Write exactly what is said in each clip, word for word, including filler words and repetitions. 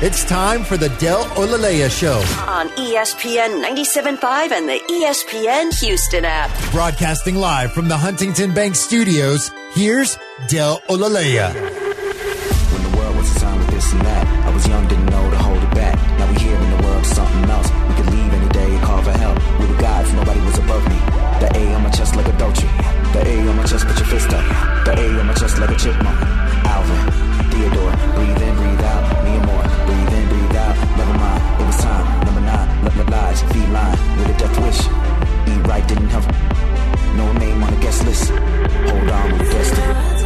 It's time for the Del Olaleya Show on E S P N ninety-seven point five and the E S P N Houston app. Broadcasting live from the Huntington Bank Studios, here's Del Olaleya. When the world was a sign with this and that, I was young, didn't know to hold it back. Now we here in the world, something else. We could leave any day and call for help. We were gods, nobody was above me. The A on my chest like a Dolce. The A on my chest, put your fist up. The A on my chest like a chipmunk. Alvin, Theodore, breathe in, breathe out. Me and more, breathe in, breathe out. Never mind, it was time. Number nine, let my lies, feline with a death wish. Eat right, didn't have no name on the guest list. Hold on, with destiny.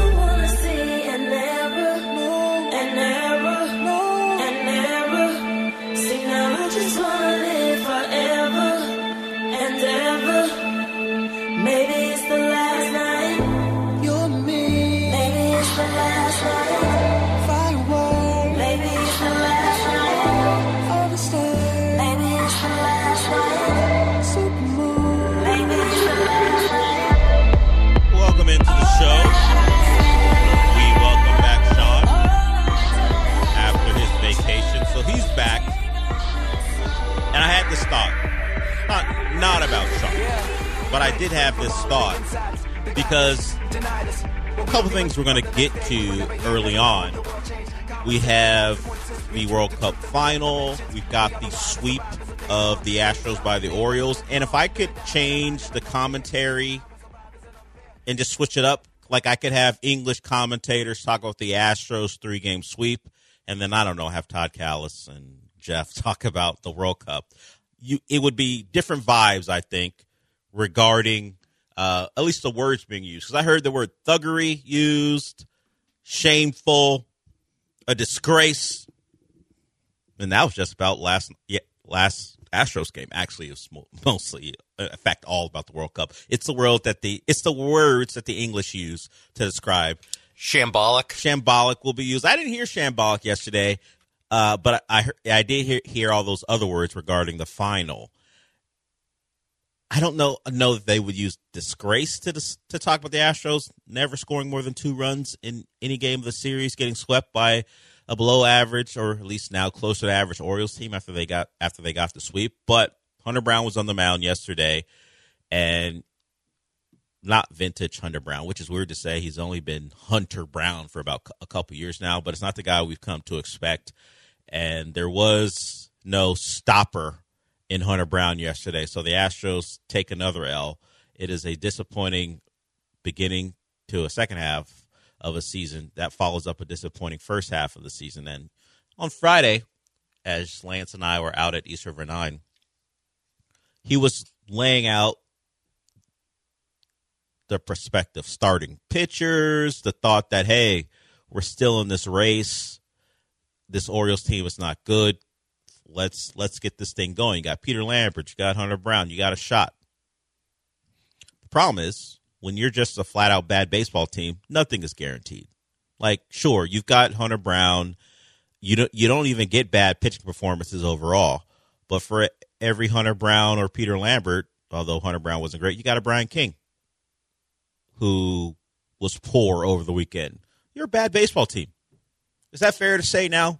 Not, not about Sean, but I did have this thought because a couple things we're going to get to early on. We have the World Cup final. We've got the sweep of the Astros by the Orioles. And if I could change the commentary and just switch it up, like I could have English commentators talk about the Astros three-game sweep, and then, I don't know, have Todd Callis and Jeff talk about the World Cup. You, it would be different vibes, I think, regarding uh, at least the words being used. Because I heard the word thuggery used, shameful, a disgrace. And that was just about last yeah, last Astros game. Actually, it was mostly, in fact, all about the World Cup. It's the world that the it's the words that the English use to describe. Shambolic. Shambolic will be used. I didn't hear shambolic yesterday. Uh, but I heard, I did hear, hear all those other words regarding the final. I don't know know that they would use disgrace to dis, to talk about the Astros never scoring more than two runs in any game of the series, getting swept by a below average or at least now closer to average Orioles team after they got after they got the sweep. But Hunter Brown was on the mound yesterday, and not vintage Hunter Brown, which is weird to say. He's only been Hunter Brown for about a couple years now, but it's not the guy we've come to expect. And there was no stopper in Hunter Brown yesterday. So the Astros take another L. It is a disappointing beginning to a second half of a season that follows up a disappointing first half of the season. And on Friday, as Lance and I were out at East River nine, he was laying out the prospective starting pitchers, the thought that, hey, we're still in this race. This Orioles team is not good. Let's let's get this thing going. You got Peter Lambert. You got Hunter Brown. You got a shot. The problem is, when you're just a flat-out bad baseball team, nothing is guaranteed. Like, sure, you've got Hunter Brown. You don't, you don't even get bad pitching performances overall. But for every Hunter Brown or Peter Lambert, although Hunter Brown wasn't great, you got a Brian King, who was poor over the weekend. You're a bad baseball team. Is that fair to say now?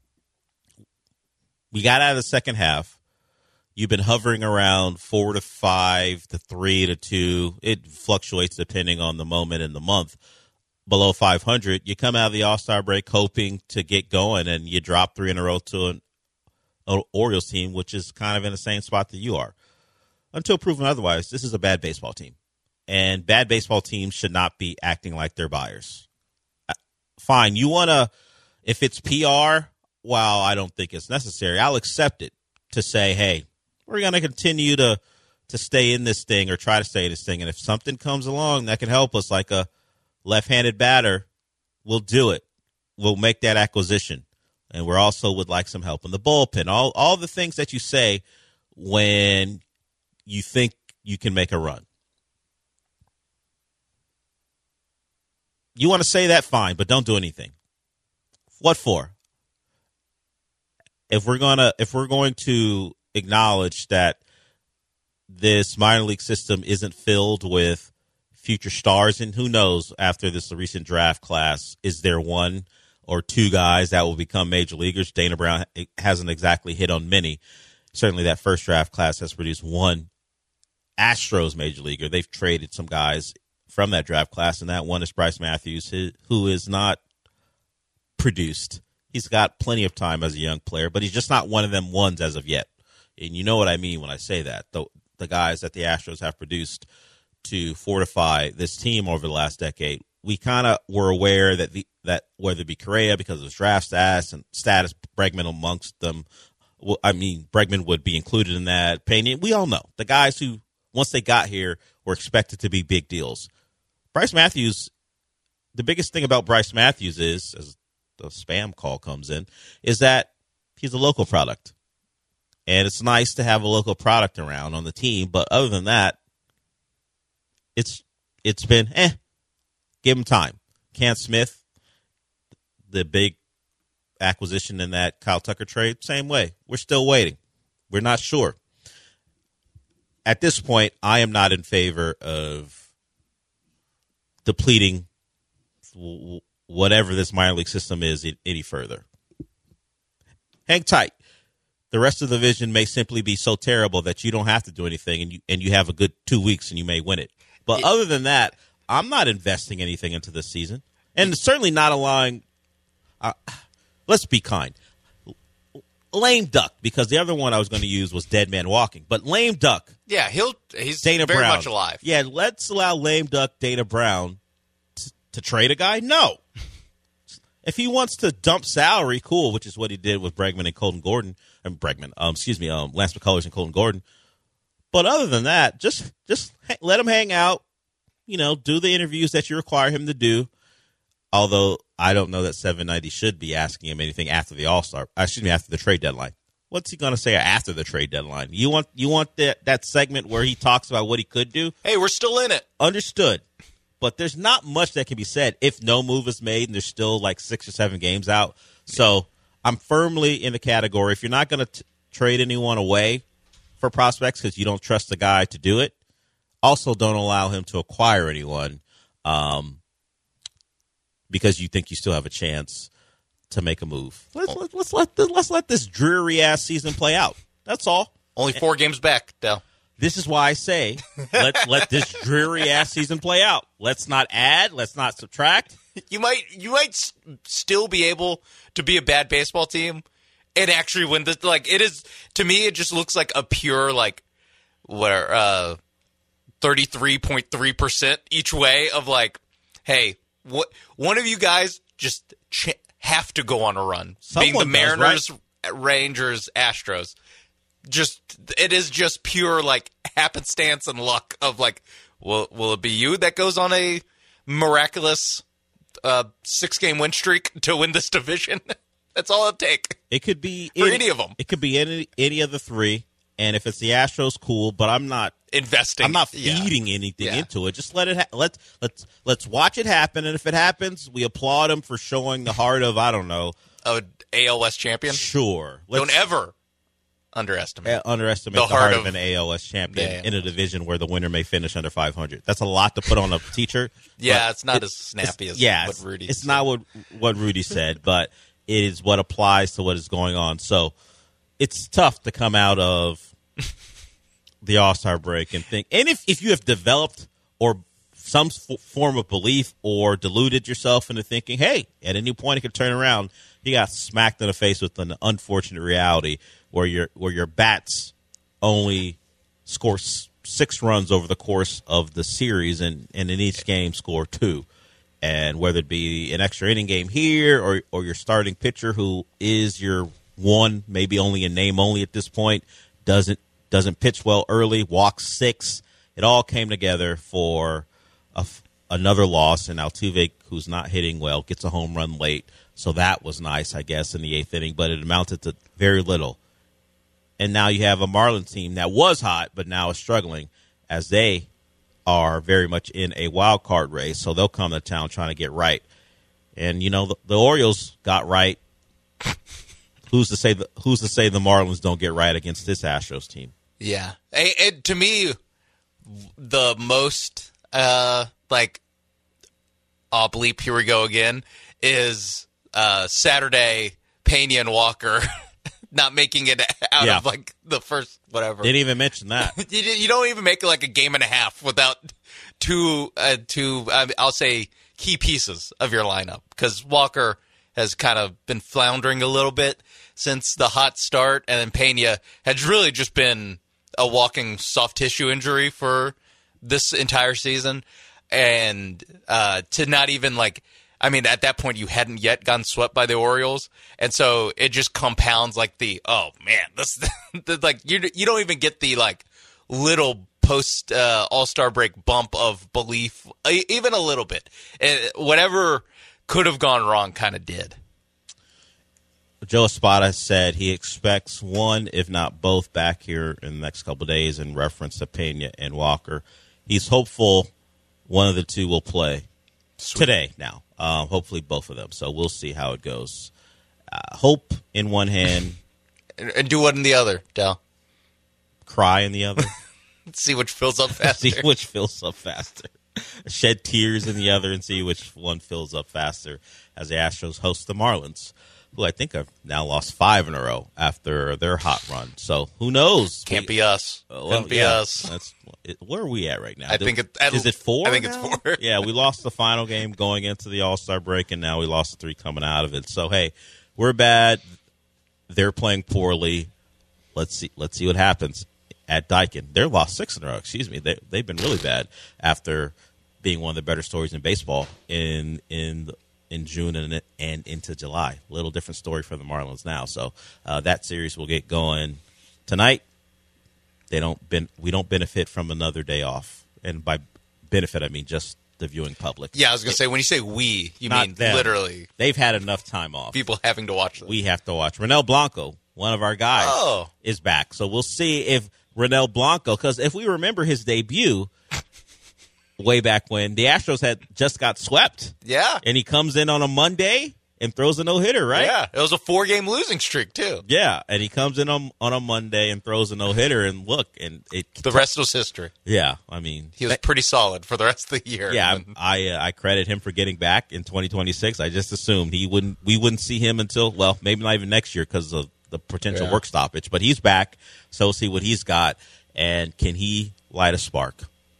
We got out of the second half. You've been hovering around four to five to three to two. It fluctuates depending on the moment and the month. Below five hundred, you come out of the All-Star break hoping to get going, and you drop three in a row to an, an Orioles team, which is kind of in the same spot that you are. Until proven otherwise, this is a bad baseball team. And bad baseball teams should not be acting like they're buyers. Fine, you want to... If it's P R, well, I don't think it's necessary. I'll accept it to say, hey, we're going to continue to to stay in this thing or try to stay in this thing. And if something comes along that can help us, like a left-handed batter, we'll do it. We'll make that acquisition. And we're also would like some help in the bullpen. All, all the things that you say when you think you can make a run. You want to say that, fine, but don't do anything. What for? If we're gonna, if we're going to acknowledge that this minor league system isn't filled with future stars, and who knows after this recent draft class, is there one or two guys that will become major leaguers. Dana Brown hasn't exactly hit on many. Certainly that first draft class has produced one Astros major leaguer. They've traded some guys from that draft class, and that one is Bryce Matthews, who is not produced. He's got plenty of time as a young player, but he's just not one of them ones as of yet. And you know what I mean when I say that. The, the guys that the Astros have produced to fortify this team over the last decade, we kind of were aware that the, that whether it be Correa because of his draft status and status, Bregman amongst them, well, I mean, Bregman would be included in that. Pena, we all know the guys who, once they got here, were expected to be big deals. Bryce Matthews, the biggest thing about Bryce Matthews is, as the spam call comes in, is that he's a local product. And it's nice to have a local product around on the team, but other than that, it's it's been, eh, give him time. Cam Smith, the big acquisition in that Kyle Tucker trade, same way. We're still waiting. We're not sure. At this point, I am not in favor of depleting whatever this minor league system is any further. Hang tight. The rest of the division may simply be so terrible that you don't have to do anything, and you and you have a good two weeks and you may win it. But it, other than that, I'm not investing anything into this season, and certainly not allowing. Uh, let's be kind. Lame duck, because the other one I was going to use was Dead Man Walking, but lame duck. Yeah, he'll he's Dana very Brown. much alive. Yeah, let's allow lame duck Dana Brown t- to trade a guy. No, if he wants to dump salary, cool, which is what he did with Bregman and Colton Gordon. And Bregman, um, excuse me, um, Lance McCullers and Colton Gordon. But other than that, just just let him hang out. You know, do the interviews that you require him to do. Although I don't know that seven ninety should be asking him anything after the All-Star. Excuse me, after the trade deadline. What's he going to say after the trade deadline? You want you want that that segment where he talks about what he could do? Hey, we're still in it. Understood. But there's not much that can be said if no move is made and there's still like six or seven games out. So I'm firmly in the category. If you're not going to trade anyone away for prospects because you don't trust the guy to do it, also don't allow him to acquire anyone um, because you think you still have a chance to make a move. Let's, let's, let's, let, this, let's let this dreary-ass season play out. That's all. Only four and, games back, Del. This is why I say let's let this dreary-ass season play out. Let's not add. Let's not subtract. You might you might s- still be able to be a bad baseball team and actually win this. Like, it is, to me, it just looks like a pure, like, where uh, thirty-three point three percent each way of, like, hey, what one of you guys just ch- have to go on a run. Someone Being the Mariners, does, right? Rangers, Astros. Just it is just pure, like, happenstance and luck of, like, will will it be you that goes on a miraculous uh, six-game win streak to win this division? That's all it'll take. It could be for any, any of them. It could be any any of the three. And if it's the Astros, cool. But I'm not investing. I'm not yeah. feeding anything yeah. into it. Just let it. Ha- let's let's let's watch it happen. And if it happens, we applaud them for showing the heart of I don't know a A L West champion. Sure. Let's, Don't ever underestimate uh, underestimate the the heart heart of, of an A L S champion yeah. in a division where the winner may finish under five hundred. That's a lot to put on a t-shirt. yeah, it's not it, as snappy as yeah, what Rudy. It's said. not what what Rudy said, but it is what applies to what is going on. So it's tough to come out of the All-Star break and think. And if, if you have developed or some f- form of belief or deluded yourself into thinking, hey, at any point it could turn around, you got smacked in the face with an unfortunate reality where your where your bats only score s- six runs over the course of the series, and, and in each game score two. And whether it be an extra inning game here or or your starting pitcher who is your one, maybe only in name only at this point, doesn't doesn't pitch well early, walks six. It all came together for a f- another loss, and Altuve, who's not hitting well, gets a home run late. So that was nice, I guess, in the eighth inning, but it amounted to very little. And now you have a Marlins team that was hot, but now is struggling as they are very much in a wild card race. So they'll come to town trying to get right. And, you know, the, the Orioles got right. Who's to say the, who's to say the Marlins don't get right against this Astros team? Yeah. It, it, to me, the most, uh, like, oh, bleep, here we go again, is uh, Saturday, Pena and Walker not making it out Yeah. of like the first whatever. Didn't even mention that. you, you don't even make it like a game and a half without two, uh, two uh, I'll say, key pieces of your lineup, because Walker has kind of been floundering a little bit since the hot start, and then Pena has really just been a walking soft tissue injury for this entire season. And uh, to not even like, I mean, at that point you hadn't yet gotten swept by the Orioles, and so it just compounds like the, oh man, this the, like you you don't even get the like little post uh, All-Star break bump of belief, e- even a little bit. And whatever could have gone wrong kind of did. Joe Espada said he expects one, if not both, back here in the next couple of days in reference to Pena and Walker. He's hopeful one of the two will play Sweet. today now. Um, hopefully both of them. So we'll see how it goes. Uh, hope in one hand. and, and do what in the other, Dal? Cry in the other. See which fills up faster. See which fills up faster. Shed tears in the other and see which one fills up faster as the Astros host the Marlins, who I think have now lost five in a row after their hot run. So who knows? Can't we, be us. Uh, well, Couldn't be yeah, us. That's it, where are we at right now? I Do, think it, at, is it four? I think now? it's four. Yeah, we lost the final game going into the All-Star break, and now we lost the three coming out of it. So hey, we're bad. They're playing poorly. Let's see. Let's see what happens at Daikin. They're lost six in a row. Excuse me. They they've been really bad after being one of the better stories in baseball in in. in June and and into July. A little different story for the Marlins now. So uh, that series will get going tonight. They don't ben- we don't benefit from another day off, and by benefit I mean just the viewing public. Yeah, I was gonna say, when you say we, you Not mean them. literally They've had enough time off. people having to watch them. We have to watch. Renel Blanco, one of our guys, Oh. is back. So we'll see if Renel Blanco, because if we remember his debut way back when, the Astros had just got swept. Yeah, And he comes in on a Monday and throws a no-hitter, right? yeah. It was a four-game losing streak too. Yeah, and he comes in on, on a Monday and throws a no-hitter, and look, and it. The rest was history. Yeah, I mean, He was pretty solid for the rest of the year. yeah, I uh, I credit him for getting back in twenty twenty-six. I just assumed he wouldn't. We wouldn't see him until, well, maybe not even next year because of the potential Yeah. work stoppage. But he's back, so we'll see what he's got, and can he light a spark?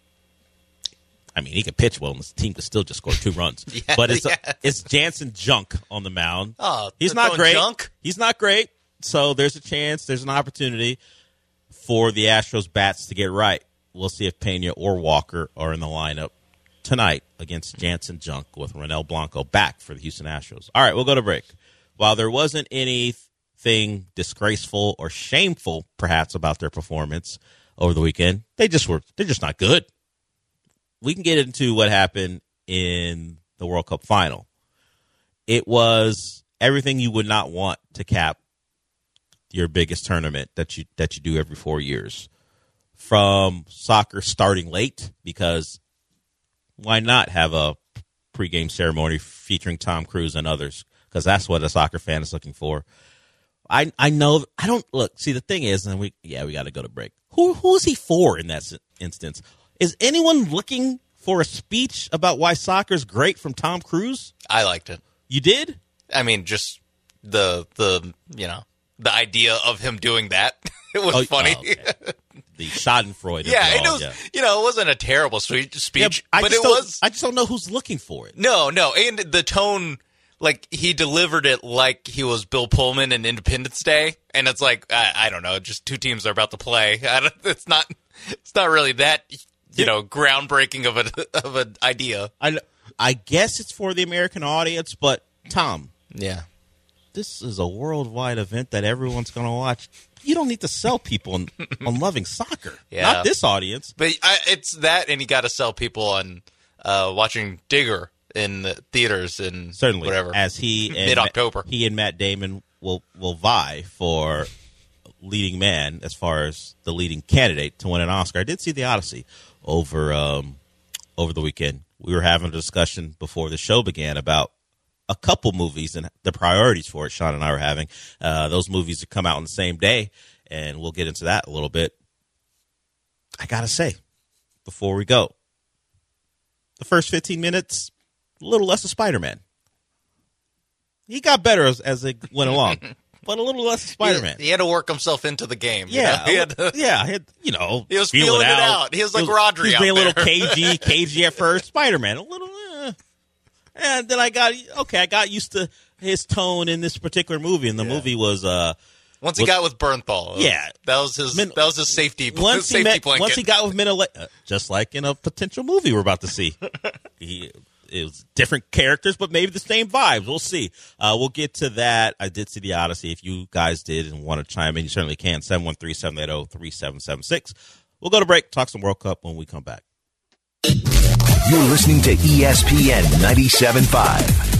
I mean, he could pitch well, and the team could still just score two runs. Yeah, but it's yeah. a, it's Jansen Junk on the mound. Oh, he's they're not throwing great. Junk? He's not great. So there's a chance, there's an opportunity for the Astros bats to get right. We'll see if Pena or Walker are in the lineup tonight against Jansen Junk with Renel Blanco back for the Houston Astros. All right, we'll go to break. While there wasn't anything disgraceful or shameful, perhaps, about their performance over the weekend, they just were they're just not good. We can get into what happened in the World Cup final. It was everything you would not want to cap your biggest tournament that you that you do every four years. From soccer starting late, because why not have a pregame ceremony featuring Tom Cruise and others? Because that's what a soccer fan is looking for. I I know I don't look. See, the thing is, and we yeah we got to go to break. Who who is he for in that instance? Is anyone looking for a speech about why soccer's great from Tom Cruise? I liked it. You did? I mean, just the the you know the idea of him doing that. It was Oh, funny. oh, okay. The Schadenfreude. of Yeah, it it all, was. yeah. You know, it wasn't a terrible spe- speech, Yeah, I but just it don't- was. I just don't know who's looking for it. No, no, and the tone, like he delivered it like he was Bill Pullman in Independence Day, and it's like I, I don't know, just two teams are about to play. I don't, it's not, it's not really that you know groundbreaking of a of an idea. I I guess it's for the American audience, but Tom, Yeah, this is a worldwide event that everyone's going to watch. You don't need to sell people on, on loving soccer. Yeah. Not this audience. but I, it's that, and you got to sell people on uh, watching Digger in the theaters and Certainly, whatever. as he and Mid-October. Matt, he and Matt Damon will will vie for leading man as far as the leading candidate to win an Oscar. I did see The Odyssey over um, over the weekend. We were having a discussion before the show began about a couple movies and the priorities for it. Sean and I were having uh, those movies that come out on the same day, and we'll get into that a little bit. I gotta say, before we go, the first fifteen minutes, a little less of Spider-Man. he got better as, as it went along, but a little less Spider-Man. He, he had to work himself into the game. you Yeah, know? He had to- yeah, he had, you know, He was feel feeling it it out. out. He was like He Rodri He was out being a little there. cagey, cagey at first. Spider-Man, a little, eh. And then I got okay. I got used to his tone in this particular movie, and the Yeah. movie was uh. Once he was- got with Bernthal, Yeah. that was his. Min- that was his safety. Once he safety met, blanket. once he got with Menelaus, uh, just like in a potential movie we're about to see, he, it was different characters, but maybe the same vibes. We'll see. Uh, we'll get to that. I did see the Odyssey. If you guys did and want to chime in, you certainly can. seven one three, seven eight zero, three seven seven six. We'll go to break. Talk some World Cup when we come back. You're listening to E S P N ninety-seven point five.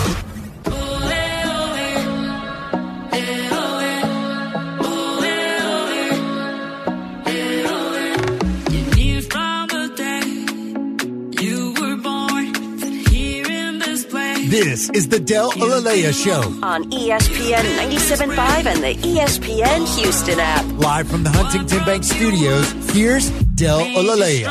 This is the Del Olaleya Show, on E S P N ninety-seven point five and the E S P N Houston app. live from the Huntington Bank Studios. Here's Del Olaleya.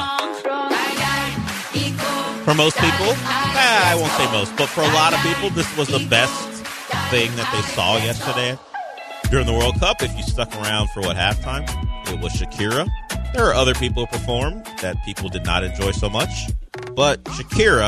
For most people, eh, I won't say most, but for a lot of people, this was the best thing that they saw yesterday during the World Cup. If you stuck around for what halftime, it was Shakira. There are other people who performed that people did not enjoy so much, but Shakira,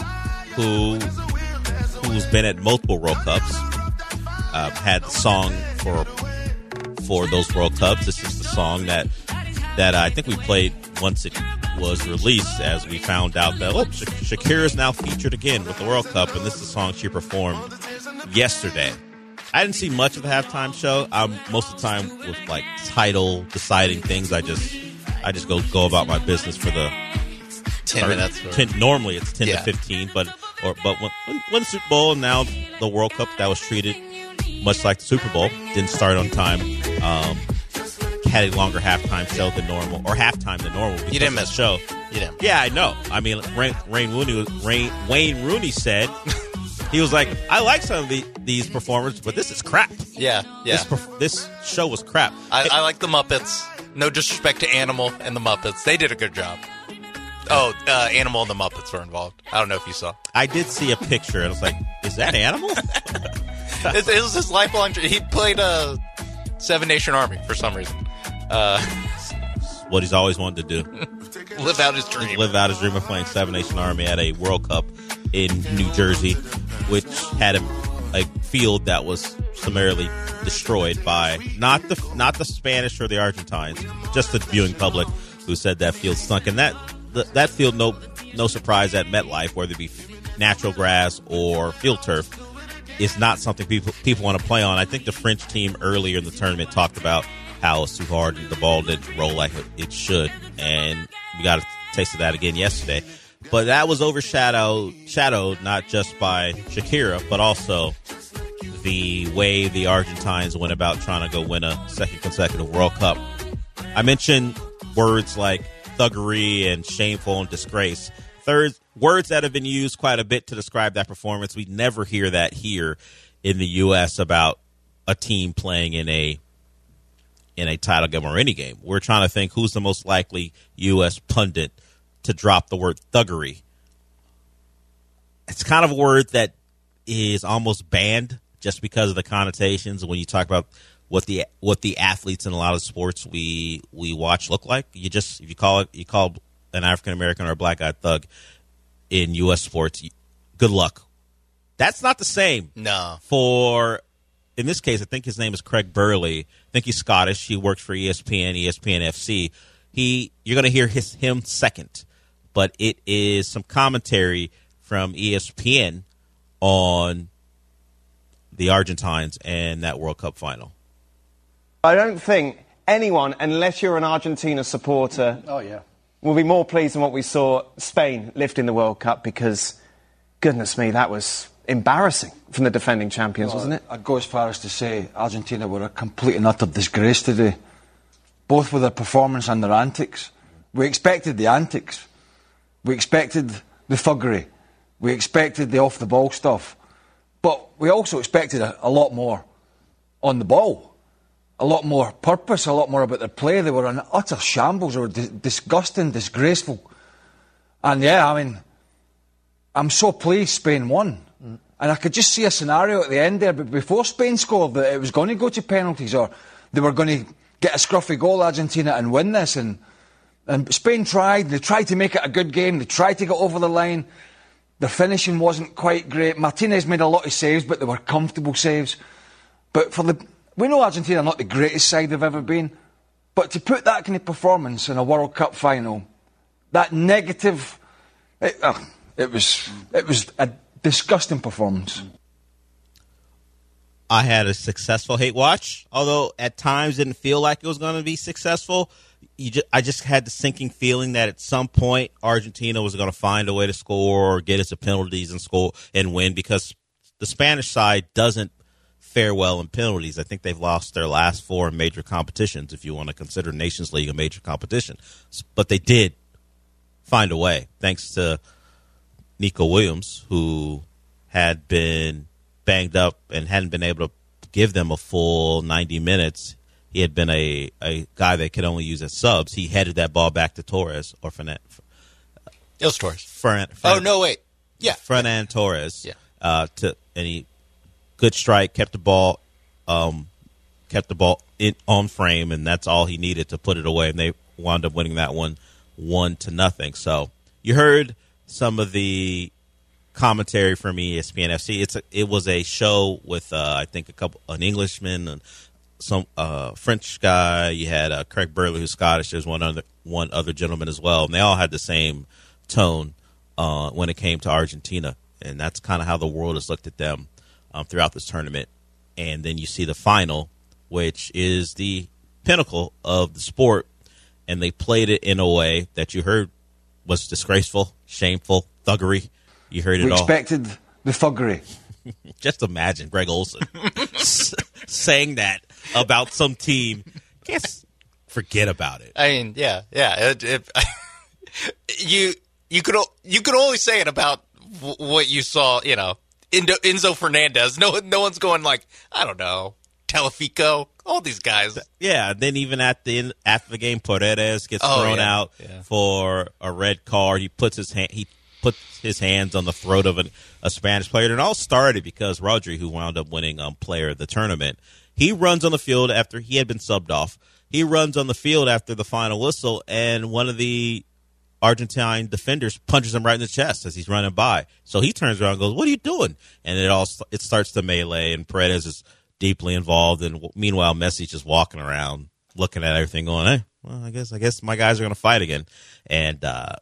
who who's been at multiple World Cups, uh, had the song for for those World Cups. This is the song that that I think we played once it was released, as we found out that oh, Sha- Shakira is now featured again with the World Cup, and this is the song she performed yesterday. I didn't see much of the halftime show. I'm most of the time with like title deciding things. I just I just go go about my business for the ten minutes. For, ten, normally it's ten Yeah. to fifteen, but or but when, when, when the Super Bowl and now the World Cup, that was treated much like the Super Bowl. Didn't start on time. Um, had a longer halftime show than normal, or halftime than normal. You didn't because miss of the show. You didn't. Yeah, I know. I mean, Rain, Rain Rooney, was- Rain, Wayne Rooney said he was like, "I like some of the, these performers, but this is crap. Yeah, yeah. This, perf- this show was crap." I, I like the Muppets. No disrespect to Animal and the Muppets. They did a good job. Oh, uh, Animal and the Muppets were involved. I don't know if you saw. I did see a picture, and I was like, "Is that Animal?" It, it was his lifelong dream. He played uh, Seven Nation Army for some reason. Uh, What he's always wanted to do. live out his dream. Live out his dream of playing Seven Nation Army at a World Cup in New Jersey, which had a, a field that was summarily destroyed by not the not the Spanish or the Argentines, just the viewing public, who said that field stunk. And that th- that field, no no surprise at MetLife, whether it be natural grass or field turf, is not something people people want to play on. I think the French team earlier in the tournament talked about how it's too hard and the ball didn't roll like it should, and we got a taste of that again yesterday. But that was overshadowed shadowed not just by Shakira, but also the way the Argentines went about trying to go win a second consecutive World Cup. I mentioned words like thuggery and shameful and disgrace. Third, words that have been used quite a bit to describe that performance. We never hear that here in the U S about a team playing in a in a title game or any game. We're trying to think who's the most likely U S pundit to drop the word thuggery. It's kind of a word that is almost banned just because of the connotations when you talk about what the what the athletes in a lot of sports we we watch look like. You just if you call it you call an African American or a black guy thug in U S sports, you, good luck. That's not the same. No. For in this case, I think his name is Craig Burley. I think he's Scottish. He works for E S P N, E S P N F C. He, you're going to hear his him second, but it is some commentary from E S P N on the Argentines and that World Cup final. I don't think anyone, unless you're an Argentina supporter, Oh, yeah. will be more pleased than what we saw Spain lifting the World Cup, because, goodness me, that was embarrassing from the defending champions, Well, wasn't it? I'd go as far as to say Argentina were a complete and utter disgrace today, both with their performance and their antics. We expected the antics. We expected the thuggery. We expected the off-the-ball stuff. But we also expected a, a lot more on the ball, a lot more purpose, a lot more about their play. They were an utter shambles. They were di- disgusting, disgraceful. And, yeah, I mean, I'm so pleased Spain won. And I could just see a scenario at the end there, but before Spain scored, that it was going to go to penalties, or they were going to get a scruffy goal, Argentina, and win this. And, and Spain tried. They tried to make it a good game. They tried to get over the line. Their finishing wasn't quite great. Martinez made a lot of saves, but they were comfortable saves. But for the, we know Argentina are not the greatest side they've ever been, but to put that kind of performance in a World Cup final, that negative, it, uh, it was, it was a disgusting performance. I had a successful hate watch, although at times didn't feel like it was going to be successful. You just, I just had the sinking feeling that at some point Argentina was going to find a way to score or get into penalties and score and win, because the Spanish side doesn't fare well in penalties. I think they've lost their last four in major competitions, if you want to consider Nations League a major competition. But they did find a way, thanks to Nico Williams, who had been banged up and hadn't been able to give them a full ninety minutes. He had been a, a guy they could only use as subs. He headed that ball back to Torres or Fernan. It was Torres. Fernan, oh no, wait, yeah, Fernan Torres. Yeah, uh, to and he good strike, kept the ball, um, kept the ball in on frame, and that's all he needed to put it away. And they wound up winning that one one to nothing. So you heard some of the commentary from E S P N F C. It's a, it was a show with uh, I think a couple an Englishman and some uh, French guy. You had uh, Craig Burley, who's Scottish. There's one other one other gentleman as well, and they all had the same tone uh, when it came to Argentina, and that's kind of how the world has looked at them um, throughout this tournament. And then you see the final, which is the pinnacle of the sport, and they played it in a way that you heard was disgraceful, shameful, thuggery. You heard it we all. We expected the thuggery. Just imagine Greg Olsen s- saying that about some team. Just forget about it. I mean, yeah, yeah. It, it, you you could you could only say it about w- what you saw. You know, Enzo, Enzo Fernandez. No, no one's going like, I don't know, Telefico. All these guys. Yeah. Then even at the end, after the game, Paredes gets oh, thrown yeah, out yeah. for a red card. He puts his hand. He puts his hands on the throat of an, a Spanish player. And it all started because Rodri, who wound up winning um, player of the tournament, he runs on the field after he had been subbed off. He runs on the field after the final whistle, and one of the Argentine defenders punches him right in the chest as he's running by. So he turns around and goes, "What are you doing?" And it all it starts to melee, and Paredes is deeply involved. And meanwhile, Messi's just walking around, looking at everything, going, "Hey, well, I guess I guess my guys are going to fight again." And uh,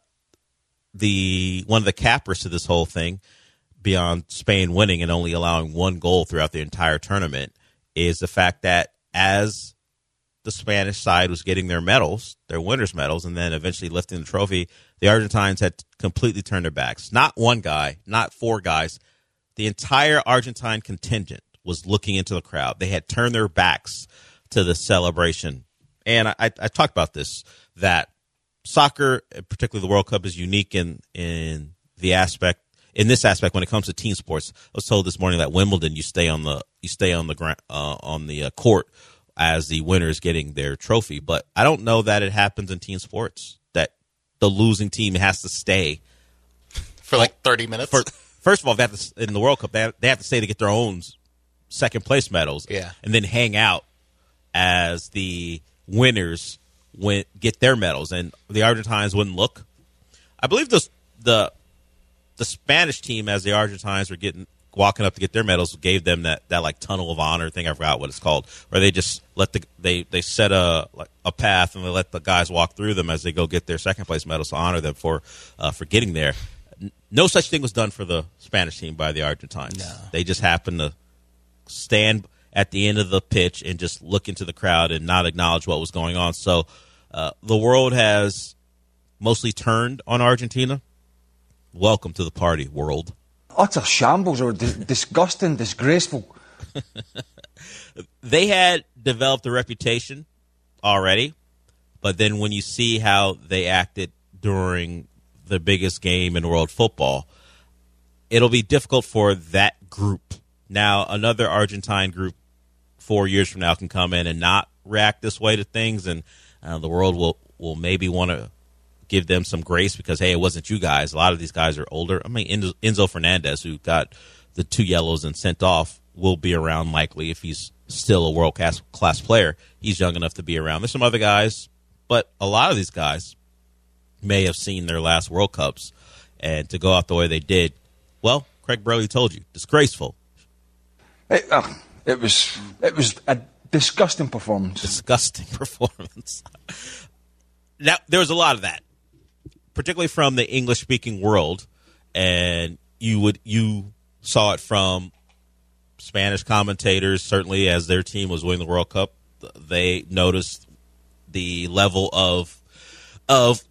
the one of the cappers to this whole thing, beyond Spain winning and only allowing one goal throughout the entire tournament, is the fact that as the Spanish side was getting their medals, their winners' medals, and then eventually lifting the trophy, the Argentines had completely turned their backs. Not one guy, not four guys. The entire Argentine contingent was looking into the crowd. They had turned their backs to the celebration. And I, I talked about this, that soccer, particularly the World Cup, is unique in in the aspect, in this aspect when it comes to team sports. I was told this morning that Wimbledon, you stay on the you stay on the ground uh, on the uh, court as the winner is getting their trophy. But I don't know that it happens in team sports, that the losing team has to stay for like thirty minutes. For, first of all, they have to, in the World Cup, they have, they have to stay to get their own second place medals, yeah, and then hang out as the winners win, get their medals. And the Argentines wouldn't look. I believe the the the Spanish team, as the Argentines were getting walking up to get their medals, gave them that, that like tunnel of honor thing. I forgot what it's called, where they just let the they they set a like a path and they let the guys walk through them as they go get their second place medals to honor them for uh, for getting there. No such thing was done for the Spanish team by the Argentines. No. They just happened to stand at the end of the pitch and just look into the crowd and not acknowledge what was going on. So uh, the world has mostly turned on Argentina. Welcome to the party, world. Utter shambles, or dis- disgusting, disgraceful. They had developed a reputation already, but then when you see how they acted during the biggest game in world football, it'll be difficult for that group. Now, another Argentine group four years from now can come in and not react this way to things, and uh, the world will, will maybe want to give them some grace because, hey, it wasn't you guys. A lot of these guys are older. I mean, Enzo, Enzo Fernandez, who got the two yellows and sent off, will be around likely if he's still a world class class player. He's young enough to be around. There's some other guys, but a lot of these guys may have seen their last World Cups, and to go out the way they did, well, Craig Burley told you, disgraceful. It, uh, it was it was a disgusting performance. Disgusting performance. Now, there was a lot of that, particularly from the English-speaking world, and you would you saw it from Spanish commentators, certainly as their team was winning the World Cup. They noticed the level of of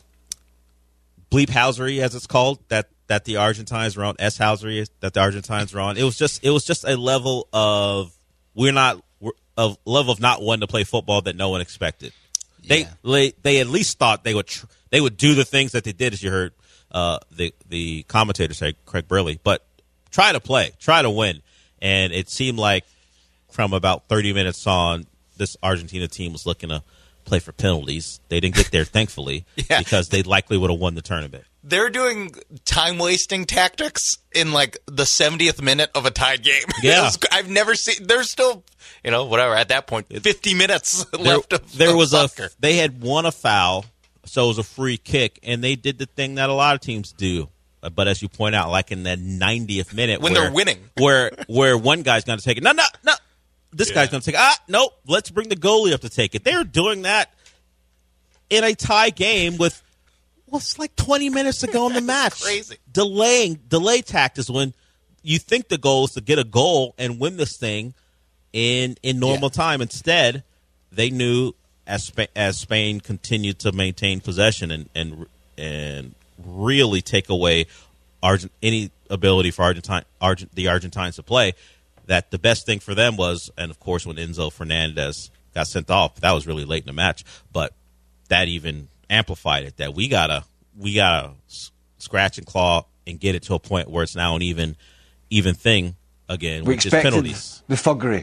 bleephousery, as it's called, that, that the Argentines were on, S-housery that the Argentines were on. It was just it was just a level of we're not of level of not wanting to play football that no one expected. They, Yeah. they they at least thought they would tr- they would do the things that they did, as you heard uh, the the commentator say, Craig Burley, but try to play, try to win. And it seemed like from about thirty minutes on, this Argentina team was looking to play for penalties. They didn't get there, thankfully, Yeah. because they likely would have won the tournament. They're doing time-wasting tactics in, like, the seventieth minute of a tied game. Yeah. It was- I've never seen – there's still, you know, whatever, at that point, fifty minutes There, left of there of was soccer. a they had won a foul, so it was a free kick, and they did the thing that a lot of teams do. But as you point out, like in the ninetieth minute, When where, they're winning. where where one guy's going to take it, no, no, no, this guy's going to take it. Ah, nope, let's bring the goalie up to take it. They're doing that in a tie game with well, it's like twenty minutes to go in the match. Crazy. Delaying delay tactics when you think the goal is to get a goal and win this thing in in normal Yeah. time. Instead, they knew as Spa- as Spain continued to maintain possession and and and really take away Argent- any ability for Argentine Argent- the Argentines to play, that the best thing for them was, and of course when Enzo Fernandez got sent off, that was really late in the match, but that even amplified it, that we gotta we gotta s- scratch and claw and get it to a point where it's now an even even thing again, We which is expected penalties. the thuggery.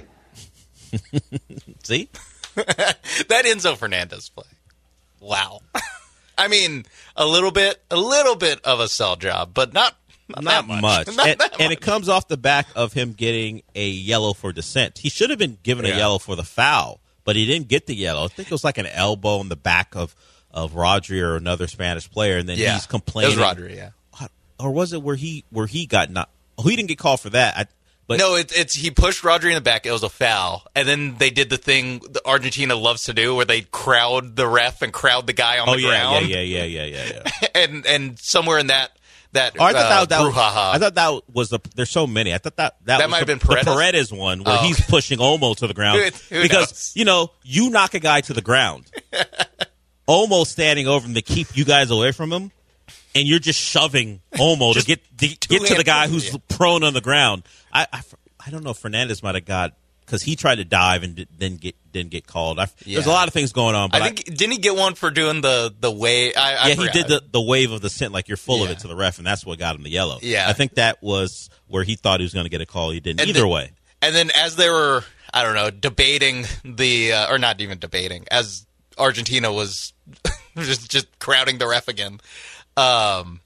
See? That Enzo Fernandez play. Wow. I mean, a little bit, a little bit of a sell job, but not not, Not that much. Not and, that and it much. comes off the back of him getting a yellow for dissent. He should have been given Yeah. a yellow for the foul, but he didn't get the yellow. I think it was like an elbow in the back of, of Rodri or another Spanish player, and then Yeah. he's complaining. It was Rodri, yeah. Or was it where he where he got not? Oh, he didn't get called for that. I, but No, it, it's he pushed Rodri in the back. It was a foul, and then they did the thing the Argentina loves to do, where they crowd the ref and crowd the guy on oh the yeah, ground. yeah, yeah, yeah, yeah, yeah, yeah. and and somewhere in that that Oh, I thought uh, that, that was, brouhaha. I thought that was the. There's so many. I thought that that, That was might the, have been Paredes? the Paredes one where Oh, he's pushing Olmo to the ground Who- who because knows? you know you knock a guy to the ground, Olmo standing over him to keep you guys away from him, and you're just shoving Olmo to Just get to get to the guy handfuls, who's yeah. prone on the ground. I I, I don't know if Fernandez might have got because he tried to dive and did, didn't get didn't get called. I, There's a Yeah. lot of things going on, but I think didn't he get one for doing the the way? I, I yeah, he forgot. did the, the wave of the scent like you're full of Yeah. it to the ref, and that's what got him the yellow. Yeah. I think that was where he thought he was going to get a call. He didn't. And Either then- way. And then as they were, I don't know, debating the, uh, or not even debating, as Argentina was just just crowding the ref again, um,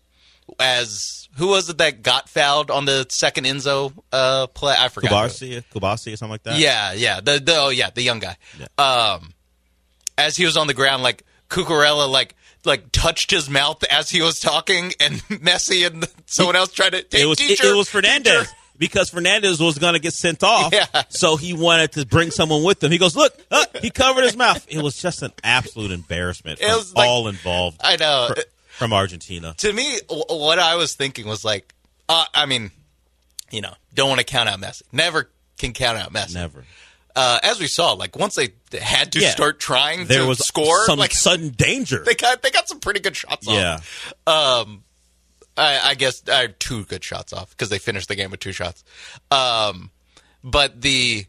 as who was it that got fouled on the second Enzo uh, play? I forgot. Kubasi, Kubasi or something like that? Yeah, yeah, the, the oh yeah, the young guy. Um, as he was on the ground, like Cucurella, like like touched his mouth as he was talking, and Messi and someone else tried to. Hey, It was, teacher, it, it was Fernandez. teacher. Because Fernandez was going to get sent off, Yeah. so he wanted to bring someone with him. He goes, look, uh, he covered his mouth. It was just an absolute embarrassment It from was like- all involved I know. fr- from Argentina. To me, w- what I was thinking was like, uh, I mean, you know, don't want to count out Messi. Never can count out Messi. Never. Uh, as we saw, like once they had to Yeah. start trying There to was score, some like sudden danger. they got they got some pretty good shots yeah. off. Um, I, I guess uh, two good shots off because they finished the game with two shots. Um, but the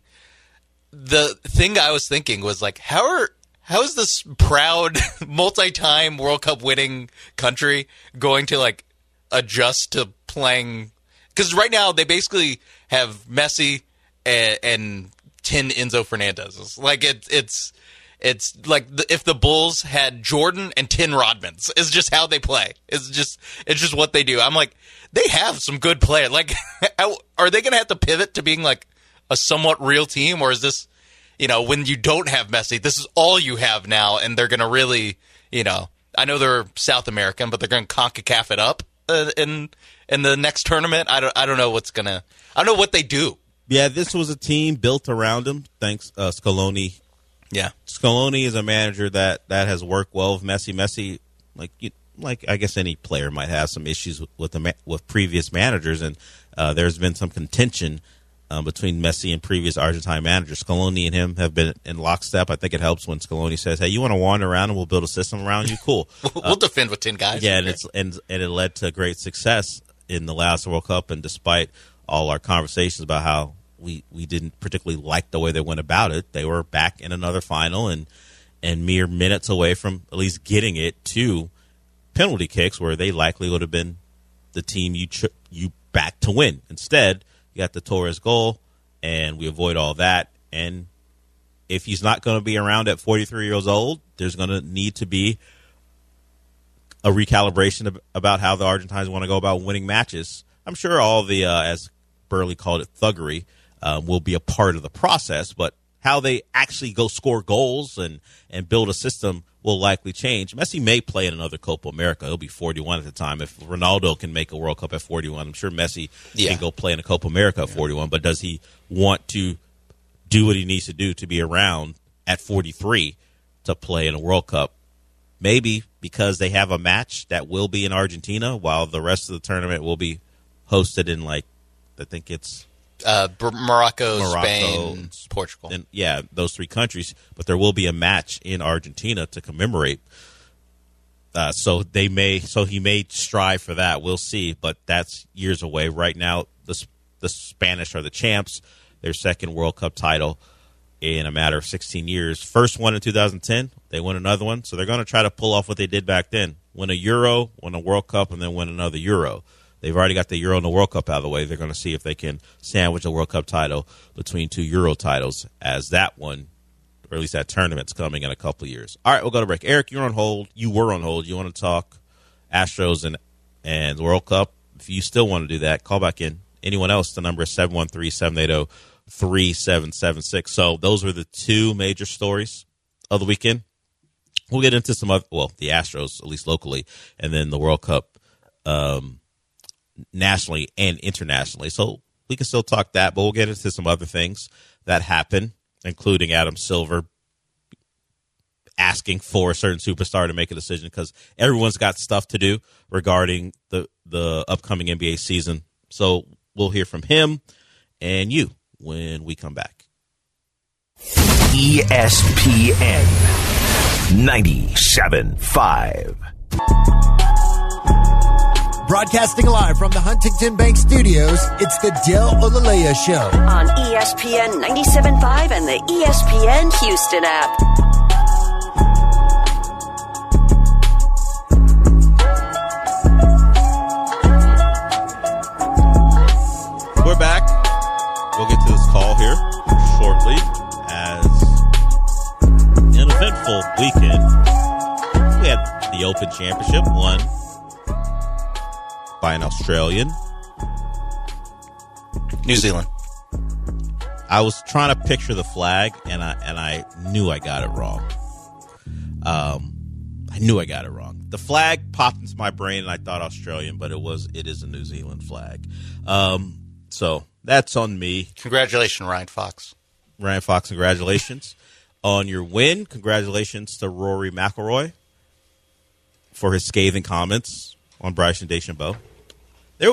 the thing I was thinking was like, how are how is this proud multi-time World Cup winning country going to like adjust to playing? Because right now they basically have Messi and, and ten Enzo Fernandezes. Like it, it's It's like the, if the Bulls had Jordan and Tin Rodmans, is just how they play. It's just it's just what they do. I'm like, they have some good players. Like, are they going to have to pivot to being like a somewhat real team, or is this, you know, when you don't have Messi, this is all you have now, and they're going to really, you know, I know they're South American, but they're going to CONCACAF it up uh, in in the next tournament. I don't I don't know what's gonna I don't know what they do. Yeah, this was a team built around him. Thanks, uh, Scaloni. Yeah, Scaloni is a manager that, that has worked well with Messi. Messi, like you, like I guess any player might have some issues with with, the, with previous managers, and uh, there's been some contention uh, between Messi and previous Argentine managers. Scaloni and him have been in lockstep. I think it helps when Scaloni says, "Hey, you want to wander around and we'll build a system around you? Cool, we'll uh, defend with ten guys." Yeah, and it's and and it led to great success in the last World Cup. And despite all our conversations about how we, we didn't particularly like the way they went about it, they were back in another final and and mere minutes away from at least getting it to penalty kicks, where they likely would have been the team you ch- you backed to win. Instead, you got the Torres goal, and we avoid all that. And if he's not going to be around at forty-three years old, there's going to need to be a recalibration about how the Argentines want to go about winning matches. I'm sure all the, uh, as Burley called it, thuggery, um, will be a part of the process, but how they actually go score goals and, and build a system will likely change. Messi may play in another Copa America. He'll be forty-one at the time. If Ronaldo can make a World Cup at forty-one, I'm sure Messi yeah. can go play in a Copa America at forty-one, but does he want to do what he needs to do to be around at forty-three to play in a World Cup? Maybe, because they have a match that will be in Argentina while the rest of the tournament will be hosted in, like, I think it's uh, Morocco, Morocco, Spain, Portugal. And, yeah, those three countries. But there will be a match in Argentina to commemorate. Uh, so they may, so he may strive for that. We'll see, but that's years away. Right now, the the Spanish are the champs. Their second World Cup title in a matter of sixteen years. First one in two thousand ten. They won another one. So they're going to try to pull off what they did back then. Win a Euro, win a World Cup, and then win another Euro. They've already got the Euro and the World Cup out of the way. They're going to see if they can sandwich a World Cup title between two Euro titles, as that one, or at least that tournament's coming in a couple of years. All right, we'll go to break. Eric, you're on hold. You were on hold. You want to talk Astros and, and the World Cup? If you still want to do that, call back in. Anyone else, the number is seven one three, seven eight zero, three seven seven six. So those were the two major stories of the weekend. We'll get into some other, well, the Astros, at least locally, and then the World Cup um, nationally and internationally. So we can still talk that, but we'll get into some other things that happen, including Adam Silver asking for a certain superstar to make a decision, because everyone's got stuff to do regarding the, the upcoming N B A season. So we'll hear from him and you when we come back. E S P N ninety-seven point five. Broadcasting live from the Huntington Bank Studios, it's the Del Olalea Show. On E S P N ninety-seven point five and the E S P N Houston app. We're back. We'll get to this call here shortly, as an eventful weekend. We had the Open Championship, won by an Australian. New Zealand. I was trying to picture the flag, and I and I knew I got it wrong. Um, I knew I got it wrong. The flag popped into my brain, and I thought Australian, but it was it is a New Zealand flag. Um, so that's on me. Congratulations, Ryan Fox. Ryan Fox, congratulations on your win. Congratulations to Rory McIlroy for his scathing comments on Bryson DeChambeau. There,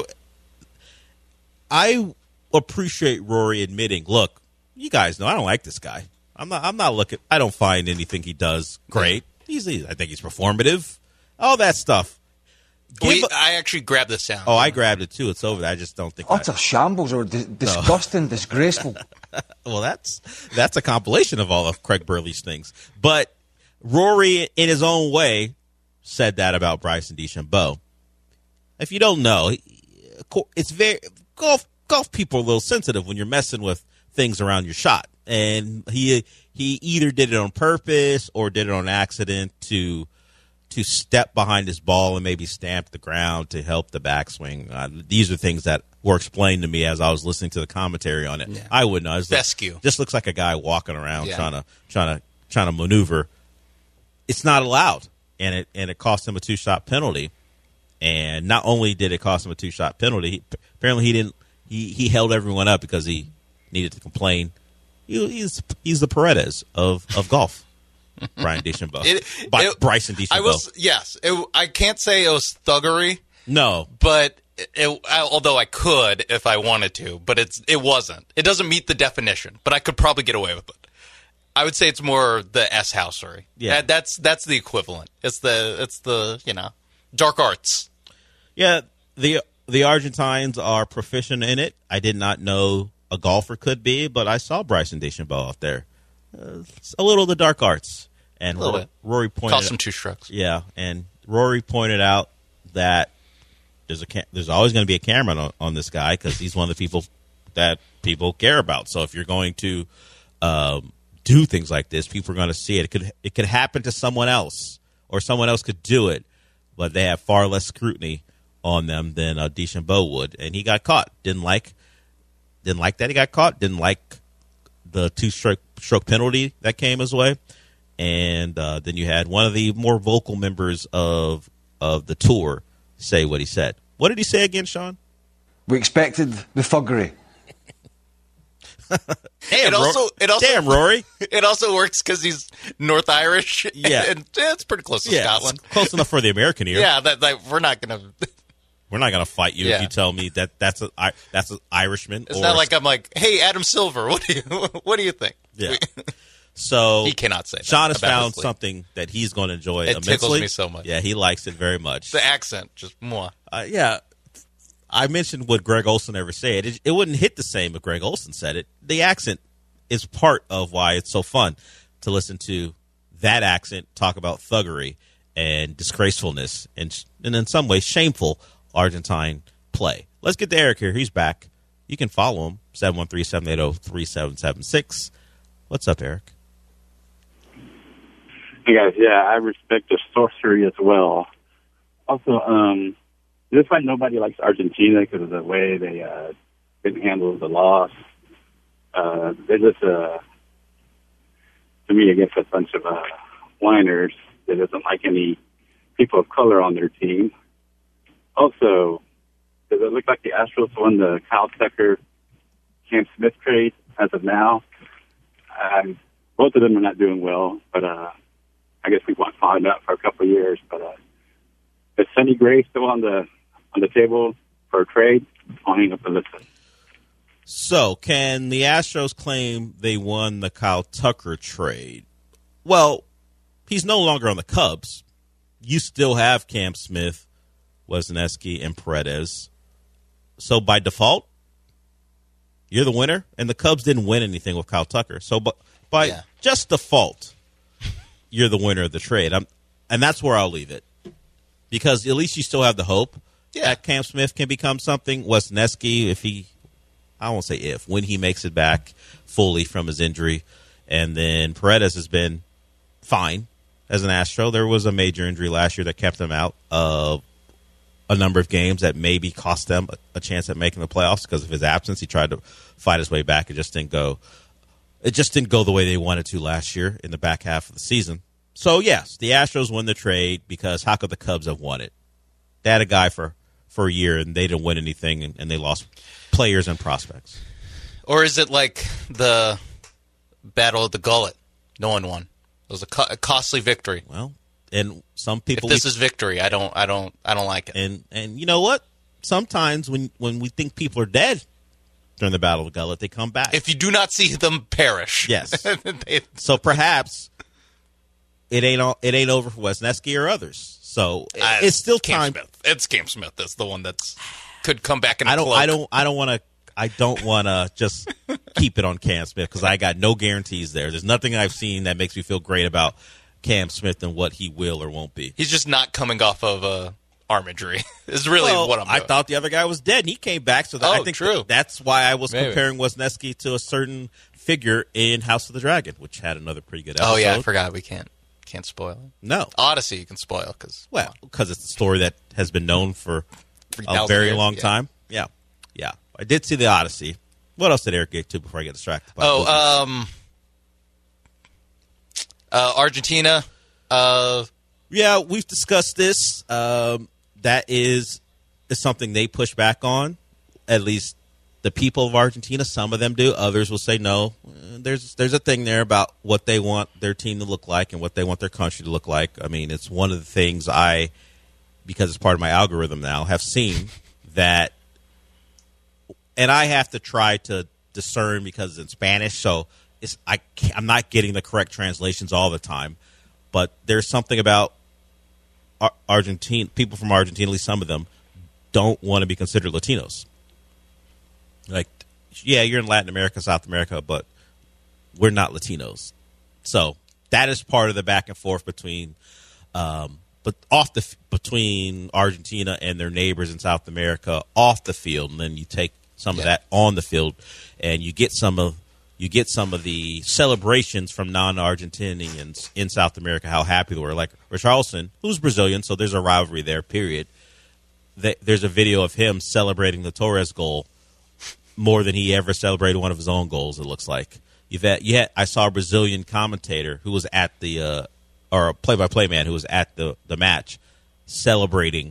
I appreciate Rory admitting, look, you guys know I don't like this guy. I'm not. I'm not looking. I don't find anything he does great. He's. I think he's performative. All that stuff. Give We, a, I actually grabbed the sound. oh, I grabbed it too. It's over there. I just don't think. Utter I, shambles, or di- disgusting, disgraceful. well, that's that's a compilation of all of Craig Burley's things. But Rory, in his own way, said that about Bryson DeChambeau. If you don't know, it's very golf. Golf people are a little sensitive when you're messing with things around your shot. and he he either did it on purpose or did it on accident to to step behind his ball and maybe stamp the ground to help the backswing. Uh, these are things that were explained to me as I was listening to the commentary on it. Yeah. I wouldn't know. It's like, Fescue. just looks like a guy walking around Yeah. trying to trying to trying to maneuver. It's not allowed, and it and it cost him a two shot penalty. And not only did it cost him a two shot penalty, he, apparently he didn't. He, he held everyone up because he needed to complain. He, he's he's the Paredes of, of golf, Brian DeChambeau. It- By it- Bryson DeChambeau. I was yes. It, I can't say it was thuggery, no, but it, it, I, although I could if I wanted to, but it's it wasn't. It doesn't meet the definition, but I could probably get away with it. I would say it's more the S housery. Yeah. That, that's that's the equivalent. It's the it's the you know dark arts. yeah. The the Argentines are proficient in it. I did not know a golfer could be, but I saw Bryson DeChambeau out there. Uh, it's a little of the dark arts, and A little Ro- bit. Rory pointed Cost out- him two strokes. Yeah, and Rory pointed out that there's a ca- there's always going to be a camera on, on this guy because he's one of the people that people care about. So if you're going to um, do things like this, people are going to see it. It could it could happen to someone else, or someone else could do it, but they have far less scrutiny on them than uh, DeChambeau would, and he got caught. Didn't like didn't like that he got caught. Didn't like the two stroke stroke penalty that came his way. And uh, then you had one of the more vocal members of of the tour say what he said. What did he say again, Sean? We expected the thuggery. Damn, It also- Ro- it also- damn, Rory. It also works because he's North Irish. Yeah. and, yeah, it's pretty close to Yeah, Scotland. it's close enough for the American ear. Yeah, that like we're not gonna. We're not going to fight you if Yeah. you tell me that that's a I- that's an Irishman. It's or, not like I'm like, hey, Adam Silver, what do you what do you think? Yeah. So He cannot say that Sean has about found his league. something that he's going to enjoy It immensely. tickles me so much. Yeah, he likes it very much. The accent, just more. Uh, yeah, I mentioned what Greg Olson ever said. It, it wouldn't hit the same if Greg Olson said it. The accent is part of why it's so fun to listen to that accent talk about thuggery and disgracefulness and, and in some ways shameful Argentine play. Let's get to Eric here. He's back. You can follow him, seven one three, seven eight zero, three seven seven six. What's up, Eric? Hey guys, yeah, I respect the sorcery as well. Also, um, just like nobody likes Argentina because of the way they uh, didn't handle the loss. Uh, they're just, uh, to me, I guess, a bunch of uh, whiners that doesn't like any people of color on their team. Also, does it look like the Astros won the Kyle Tucker, Cam Smith trade as of now? Um, both of them are not doing well, but uh, I guess we won't find out for a couple of years. But uh, is Sonny Gray still on the on the table for a trade? I'll hang up and listen. So, can the Astros claim they won the Kyle Tucker trade? Well, he's no longer on the Cubs. You still have Cam Smith, Wesneski, and Paredes. So, by default, you're the winner. And the Cubs didn't win anything with Kyle Tucker. So, by, by Yeah. just default, you're the winner of the trade. I'm, and that's where I'll leave it. Because at least you still have the hope Yeah. that Cam Smith can become something. Wesneski, if he... I won't say if, when he makes it back fully from his injury. And then Paredes has been fine as an Astro. There was a major injury last year that kept him out of a number of games that maybe cost them a chance at making the playoffs because of his absence. He tried to fight his way back. It just didn't go. It just didn't go the way they wanted to last year in the back half of the season. So, yes, the Astros won the trade because how could the Cubs have won it? They had a guy for, for a year, and they didn't win anything, and, and they lost players and prospects. Or is it like the Battle of the Gullet? No one won. It was a, co- a costly victory. Well, and some If people this we- is victory, I don't, I don't, I don't like it. and and you know what? Sometimes when when we think people are dead during the Battle of the Gullet, they come back. If you do not see them perish, Yes. they- So perhaps it ain't all, it ain't over for Wesneski or others. So Uh, it's still Cam time. Smith. It's Cam Smith. That's the one that's could come back in a I don't. cloak. I don't. I don't want to. I don't want to just keep it on Cam Smith because I got no guarantees there. There's nothing I've seen that makes me feel great about Cam Smith and what he will or won't be. He's just not coming off of a arm injury. Is really Well, what I'm I doing. thought the other guy was dead, and he came back. So that, I Oh, think true. that's why I was Maybe. comparing Wesneski to a certain figure in House of the Dragon, which had another pretty good episode. Oh yeah, I forgot we can't can't spoil it. No, Odyssey you can spoil because well, because it's a story that has been known for a very years, long yeah. time. Yeah, yeah. I did see the Odyssey. What else did Eric get to before I get distracted? By movies? Oh, um, uh, Argentina. Uh, yeah, we've discussed this. Um, that is, is something they push back on. At least the people of Argentina, some of them do. Others will say no. There's there's a thing there about what they want their team to look like and what they want their country to look like. I mean, it's one of the things I, because it's part of my algorithm now, have seen that, and I have to try to discern because it's in Spanish, so it's I can't, I'm not getting the correct translations all the time. But there's something about Ar- Argentine people from Argentina, at least some of them, don't want to be considered Latinos. Like, yeah, you're in Latin America, South America, but we're not Latinos. So that is part of the back and forth between, um, but off the between Argentina and their neighbors in South America off the field, and then you take some yeah. of that on the field, and you get some of you get some of the celebrations from non-Argentinians in South America, how happy they were. Like Richarlison, who's Brazilian, so there's a rivalry there. Period. There's a video of him celebrating the Torres goal more than he ever celebrated one of his own goals, it looks like. You've had, you had, I saw a Brazilian commentator who was at the, uh, or a play-by-play man who was at the, the match celebrating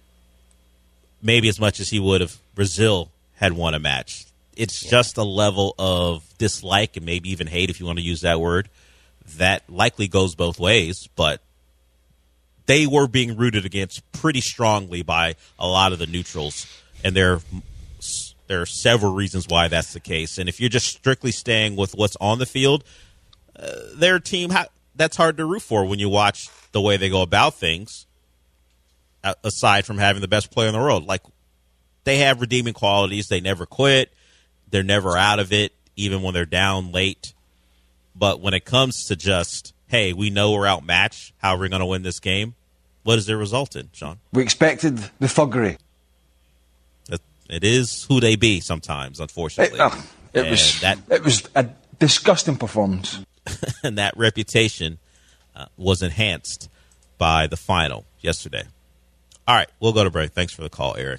maybe as much as he would if Brazil had won a match. It's yeah. just a level of dislike and maybe even hate, if you want to use that word, that likely goes both ways, but they were being rooted against pretty strongly by a lot of the neutrals, and there there are several reasons why that's the case. And if you're just strictly staying with what's on the field, uh, their team, ha- that's hard to root for when you watch the way they go about things, uh, aside from having the best player in the world. Like, they have redeeming qualities. They never quit. They're never out of it, even when they're down late. But when it comes to just, hey, we know we're outmatched, how are we going to win this game? What does it result in, Sean? We expected the thuggery. It, it is who they be sometimes, unfortunately. It, uh, it was that, it was a disgusting performance. And that reputation uh, was enhanced by the final yesterday. All right, we'll go to break. Thanks for the call, Eric.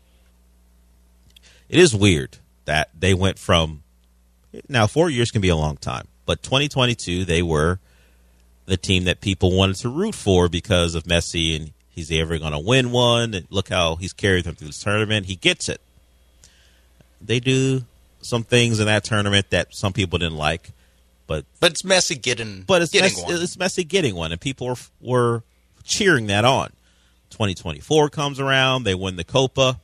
It is weird that they went from, now four years can be a long time, but twenty twenty-two they were the team that people wanted to root for because of Messi, and he's ever going to win one, and look how he's carried them through this tournament. He gets it. They do some things in that tournament that some people didn't like, but but it's Messi getting but it's getting Messi, one. It's Messi getting one, and people were, were cheering that on. twenty twenty-four comes around, they win the Copa,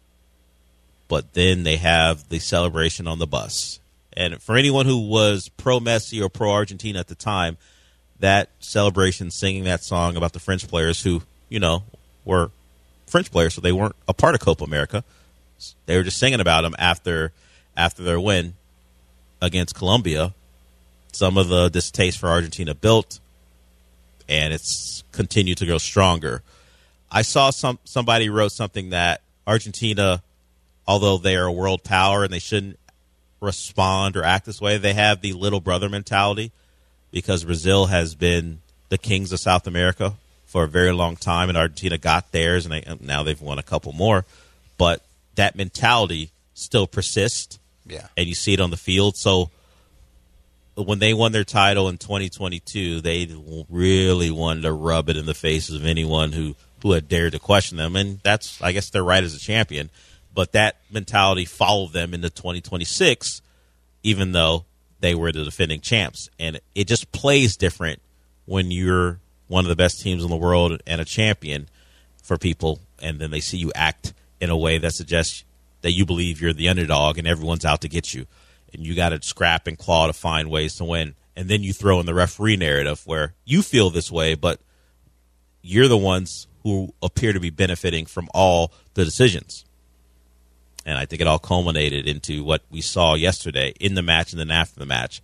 but then they have the celebration on the bus. And for anyone who was pro-Messi or pro-Argentina at the time, that celebration, singing that song about the French players who, you know, were French players, so they weren't a part of Copa America. They were just singing about them after after their win against Colombia. Some of the distaste for Argentina built, and it's continued to grow stronger. I saw some somebody wrote something that Argentina, although they are a world power and they shouldn't respond or act this way, they have the little brother mentality because Brazil has been the kings of South America for a very long time, and Argentina got theirs, and they, now they've won a couple more. But that mentality still persists, yeah, and you see it on the field. So when they won their title in twenty twenty-two, they really wanted to rub it in the faces of anyone who, who had dared to question them, and that's, I guess, their right as a champion. But that mentality followed them into twenty twenty-six, even though they were the defending champs. And it just plays different when you're one of the best teams in the world and a champion for people, and then they see you act in a way that suggests that you believe you're the underdog and everyone's out to get you. And you got to scrap and claw to find ways to win. And then you throw in the referee narrative where you feel this way, but you're the ones who appear to be benefiting from all the decisions. And I think it all culminated into what we saw yesterday in the match and then after the match.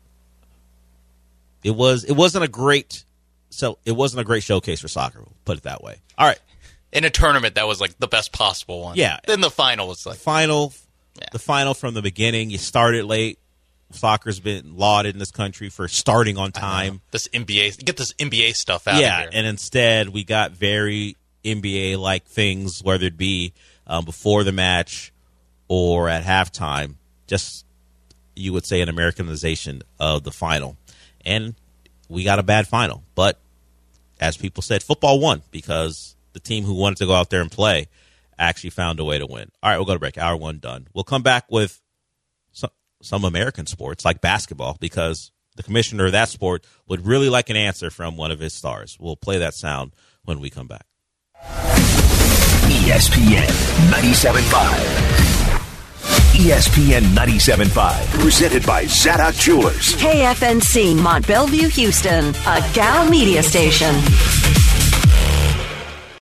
It was it wasn't a great so it wasn't a great showcase for soccer, we'll put it that way. All right. In a tournament that was like the best possible one. Yeah. Then the final was like final yeah. the final from the beginning, you started late, soccer's been lauded in this country for starting on time. This N B A, get this N B A stuff out yeah, of here. And instead we got very N B A-like things, whether it be um, before the match or at halftime. Just, you would say, an Americanization of the final. And we got a bad final. But as people said, football won because the team who wanted to go out there and play actually found a way to win. All right, we'll go to break. Hour one done. We'll come back with some, some American sports like basketball because the commissioner of that sport would really like an answer from one of his stars. We'll play that sound when we come back. E S P N ninety-seven point five. E S P N ninety-seven point five. Presented by Zadok Jewelers. K F N C, Mont Bellevue, Houston. A Gal Media station.